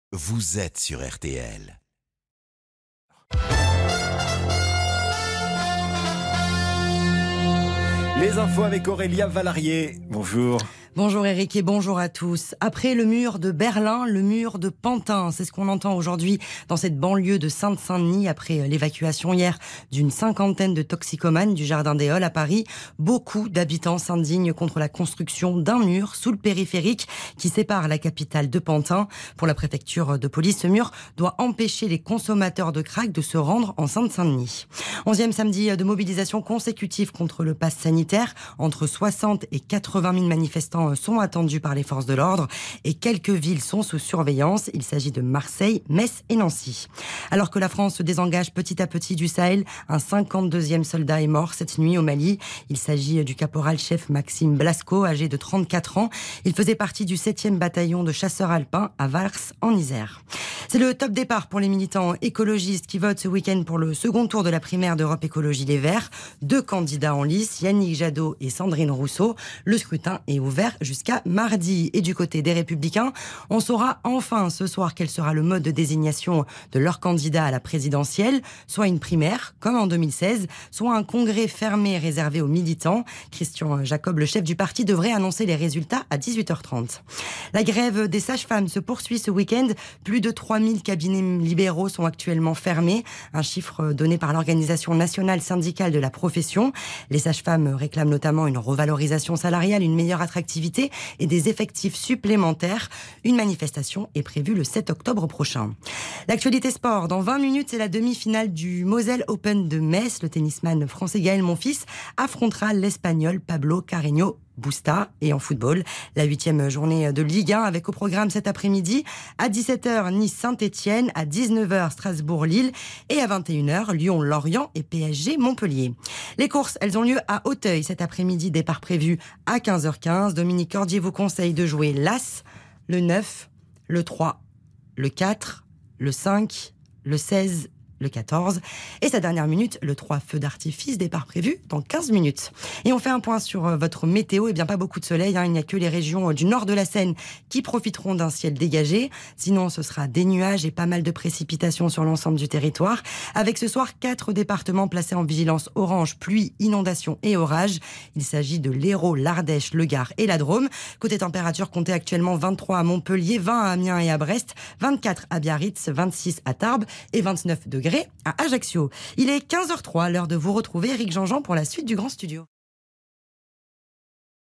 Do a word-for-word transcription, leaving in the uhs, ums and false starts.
Vous êtes sur R T L. Les infos avec Aurélia Valarié. Bonjour. Bonjour Eric et bonjour à tous. Après le mur de Berlin, le mur de Pantin, c'est ce qu'on entend aujourd'hui dans cette banlieue de Sainte-Saint-Denis après l'évacuation hier d'une cinquantaine de toxicomanes du Jardin des Halles à Paris. Beaucoup d'habitants s'indignent contre la construction d'un mur sous le périphérique qui sépare la capitale de Pantin. Pour la préfecture de police, ce mur doit empêcher les consommateurs de crack de se rendre en Sainte-Saint-Denis. Onzième samedi de mobilisation consécutive contre le pass sanitaire. Entre soixante et quatre-vingt mille manifestants sont attendus par les forces de l'ordre et quelques villes sont sous surveillance. Il s'agit de Marseille, Metz et Nancy. Alors que la France se désengage petit à petit du Sahel, un cinquante-deuxième soldat est mort cette nuit au Mali. Il s'agit du caporal-chef Maxime Blasco, âgé de trente-quatre ans. Il faisait partie du septième bataillon de chasseurs alpins à Vars en Isère. C'est le top départ pour les militants écologistes qui votent ce week-end pour le second tour de la primaire d'Europe Écologie Les Verts. Deux candidats en lice, Yannick Jadot et Sandrine Rousseau. Le scrutin est ouvert jusqu'à mardi. Et du côté des Républicains, on saura enfin ce soir quel sera le mode de désignation de leur candidat à la présidentielle, soit une primaire, comme en deux mille seize, soit un congrès fermé réservé aux militants. Christian Jacob, le chef du parti, devrait annoncer les résultats à dix-huit heures trente. La grève des sages-femmes se poursuit ce week-end. Plus de trois mille cabinets libéraux sont actuellement fermés, un chiffre donné par l'Organisation nationale syndicale de la profession. Les sages-femmes réclament notamment une revalorisation salariale, une meilleure attractivité et des effectifs supplémentaires. Une manifestation est prévue le sept octobre prochain. L'actualité sport, dans vingt minutes, c'est la demi-finale du Moselle Open de Metz. Le tennisman français Gaël Monfils affrontera l'Espagnol Pablo Carreño Busta. Et en football, la huitième journée de Ligue un avec au programme cet après-midi à dix-sept heures Nice-Saint-Etienne, à dix-neuf heures Strasbourg-Lille et à vingt et une heures Lyon-Lorient et P S G-Montpellier. Les courses, elles ont lieu à Auteuil cet après-midi, départ prévu à quinze heures quinze. Dominique Cordier vous conseille de jouer l'As, le neuf, le trois, le quatre, le cinq, le seize, le quatorze. Et sa dernière minute, le trois feux d'artifice, départ prévu dans quinze minutes. Et on fait un point sur votre météo. Eh bien, pas beaucoup de soleil, hein. Il n'y a que les régions du nord de la Seine qui profiteront d'un ciel dégagé. Sinon, ce sera des nuages et pas mal de précipitations sur l'ensemble du territoire. Avec ce soir, quatre départements placés en vigilance orange, pluie, inondation et orage. Il s'agit de l'Hérault, l'Ardèche, le Gard et la Drôme. Côté température, comptez actuellement vingt-trois à Montpellier, vingt à Amiens et à Brest, vingt-quatre à Biarritz, vingt-six à Tarbes et vingt-neuf degrés à Ajaccio. Il est quinze heures zéro trois, l'heure de vous retrouver, Eric Jean-Jean, pour la suite du Grand Studio.